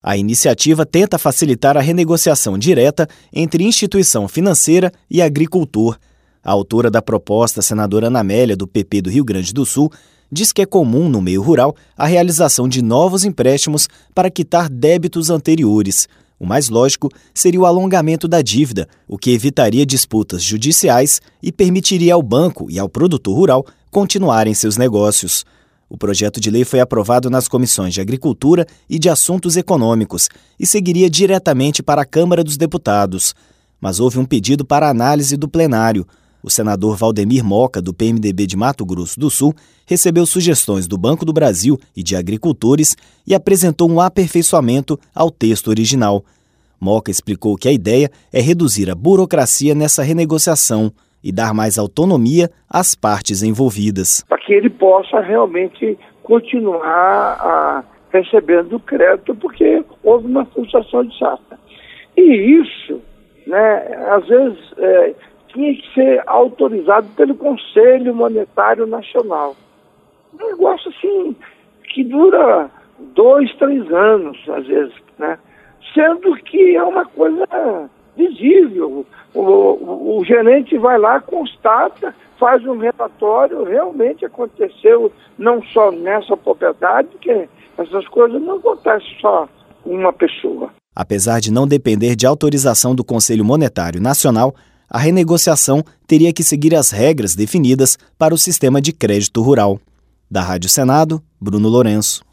A iniciativa tenta facilitar a renegociação direta entre instituição financeira e agricultor. A autora da proposta, a senadora Ana Amélia, do PP do Rio Grande do Sul, diz que é comum no meio rural a realização de novos empréstimos para quitar débitos anteriores. O mais lógico seria o alongamento da dívida, o que evitaria disputas judiciais e permitiria ao banco e ao produtor rural continuarem seus negócios. O projeto de lei foi aprovado nas comissões de Agricultura e de Assuntos Econômicos e seguiria diretamente para a Câmara dos Deputados. Mas houve um pedido para análise do plenário. O senador Valdemir Moca, do PMDB de Mato Grosso do Sul, recebeu sugestões do Banco do Brasil e de agricultores e apresentou um aperfeiçoamento ao texto original. Moca explicou que a ideia é reduzir a burocracia nessa renegociação e dar mais autonomia às partes envolvidas. Para que ele possa realmente continuar recebendo crédito, porque houve uma flutuação de safra. E isso, às vezes, tinha que ser autorizado pelo Conselho Monetário Nacional. Um negócio assim, que dura 2, 3 anos, às vezes, sendo que é uma coisa visível. O gerente vai lá, constata, faz um relatório, realmente aconteceu não só nessa propriedade, porque essas coisas não acontecem só com uma pessoa. Apesar de não depender de autorização do Conselho Monetário Nacional, a renegociação teria que seguir as regras definidas para o sistema de crédito rural. Da Rádio Senado, Bruno Lourenço.